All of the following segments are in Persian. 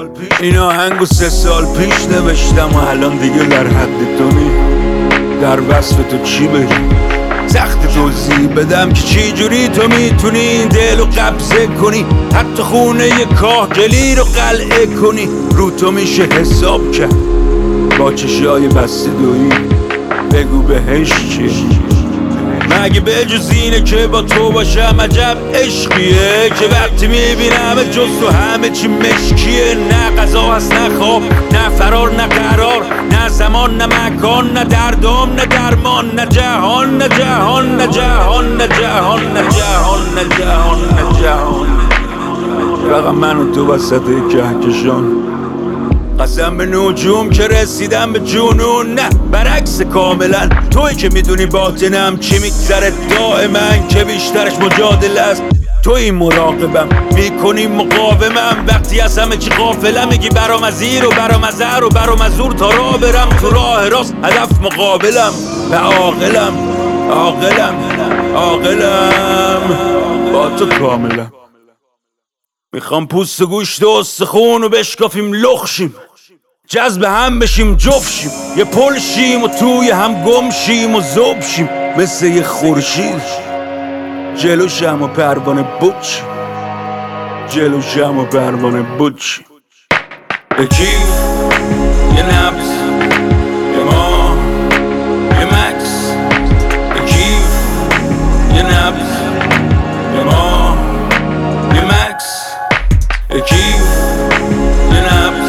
این آهنگو 3 سال پیش نوشتم و الان دیگه در حد تو نی. در وصف تو چی بگم، سخت توضیح بدم که چی جوری تو میتونی این دل رو قبضه کنی، حتی خونه ی کاهگلی رو قلعه کنی. رو تو میشه حساب کرد با چشای بسته دویی، بگو بهش چیه مگه به جز اینه که با تو باشم. عجب عشقیه که وقتی میبینم جز تو همه چی مشکیه. نه غذا هست نه خواب نه فرار نه قرار، نه زمان نه مکان نه دردام نه درمان، نه جهان نه جهان نه جهان نه جهان نه جهان نه جهان نه جهان. فقط من و تو وسط کهکشان، قسم به نجوم که رسیدم به جنون. نه برعکس کاملا، توی که میدونی باطنم چی میگذره دائما، که بیشترش مجادله است. توی مراقبم میکنی مقاومم، وقتی از همه چی غافلم میگی برام از زیر و برام از زر و برام از زور تا راه برم تو راه راست. هدف مقابلم و عاقلم عاقلم عاقلم با تو کاملا. میخوام پوست و گوشت و استخون و بشکافیم لخشیم، جذب هم بشیم جفشیم، یه پل شیم و توی هم گم شیم و ذوب شیم. مثل یه خورشید جلو شم و پروانه بود شیم، جلو شم و پروانه بود شیم. به کیف یه نبض یه ماه یه مکس، به کیف یه نبض یه ماه یه مکس، به کیف یه نبض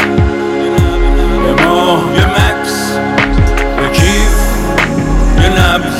یه ماه یه مکس، به کیف یه نبض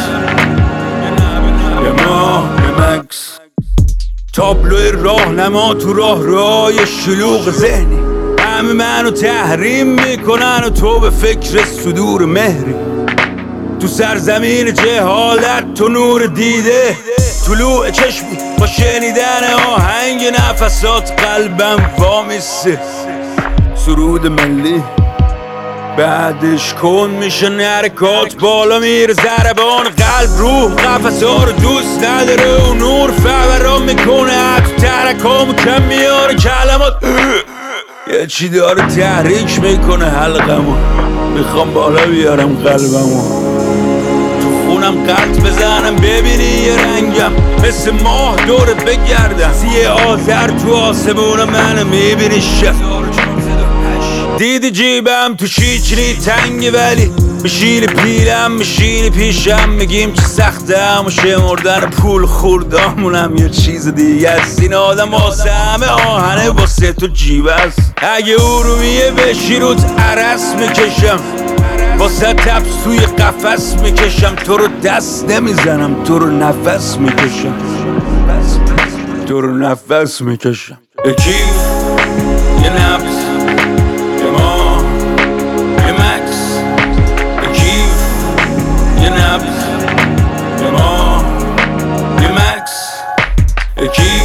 یه ماه یه مکس. تابلوی راهنما تو راه شلوغ ذهنی، همه منو تحریم میکنن و تو به فکر صدور مهری. تو سرزمین جهالت تو نور دیده، طلوع چشمی با شنیدن آهنگ نفسات قلبم وامیسته. سرود ملی بعدش کن میشه حرکات، بالا میره ضربان قلب روح قفسا رو دوست نداره و نور فوران میکنه حتی ترکامو کم میاره کلمات. یه چی داره تحریک میکنه حلقمو، میخوام بالا بیارم قلبمو، تو خونم قلط بزنم ببینی یه رنگم، مثل ماه دورت بگردم سیه آذر تو آسمون منو میبینی شب. دیدی جیبم تو شیچنی تنگه ولی میشینی پیلم میشینی پیشم، میگیم چه سختم و شمردن پول خوردامونم یه چیز دیگه است. این آدم واسه همه آهنه واسه تو جیب است. اگه ارومیه بشی روت عرس میکشم، واسه تبس توی قفس میکشم، تو رو دست نمیزنم تو رو نفس میکشم، تو رو نفس میکشم. به کیف یه نبض یه ماه یه مکس، به کیف یه نبض یه ماه یه مکس، به کیف